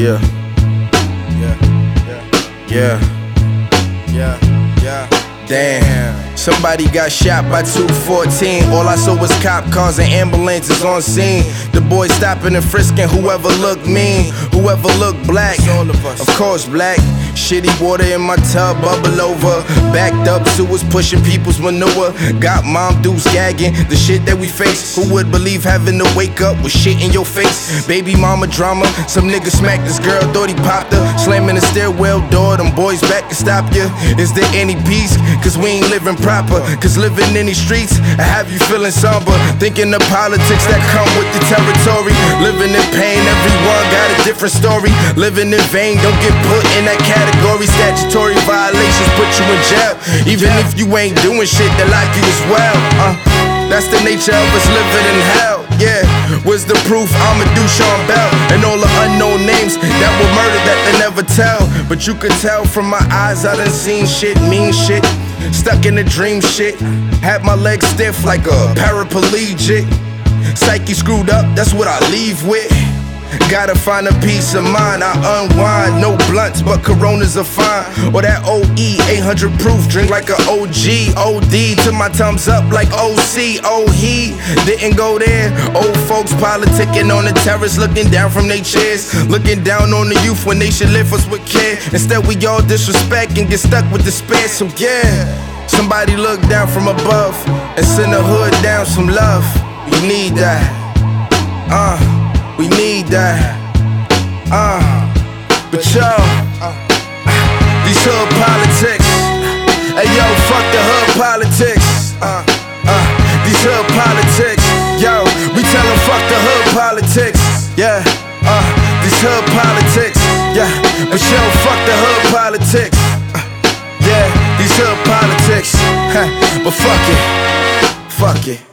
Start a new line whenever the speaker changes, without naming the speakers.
Yeah. Damn. Somebody got shot by 214. All I saw was cop cars and ambulances on scene. The boys stopping and frisking whoever looked mean, whoever looked black. Of course black. Shitty water in my tub, bubble over. Backed up, was pushing people's manure. Got mom dudes gagging. The shit that we face, who would believe having to wake up with shit in your face? Baby mama drama. Some nigga smacked this girl, thought he popped her. Slamming the stairwell door, them boys back to stop ya. Is there any peace? Cause we ain't living proper. Cause living in these streets, I have you feeling somber. Thinking of politics that come with the territory. Living in pain, everyone got a different story. Living in vain, don't get put in that category. Statutory violations put you in jail. Even if you ain't doing shit, they like you as well. That's the nature of us living in hell. Yeah, where's the proof? I'ma do Sean Bell and all the unknown names that were murdered that they never tell. But you could tell from my eyes I done seen shit, mean shit. Stuck in a dream shit. Had my legs stiff like a paraplegic. Psyche screwed up, that's what I leave with. Gotta find a peace of mind, I unwind. No blunts, but Coronas are fine. Or that OE, 800 proof, drink like a OG. OD to my thumbs up like OC. Oh, he didn't go there. Old folks politicking on the terrace, looking down from their chairs. Looking down on the youth when they should live us with care. Instead we all disrespect and get stuck with despair. So yeah, somebody look down from above and send the hood down some love. We need that. We need that, but yo, these hood politics, hey yo, fuck the hood politics, these hood politics, yo, we tell them fuck the hood politics, yeah, these hood politics, yeah, but yo, fuck the hood politics, yeah, these hood politics, but fuck it.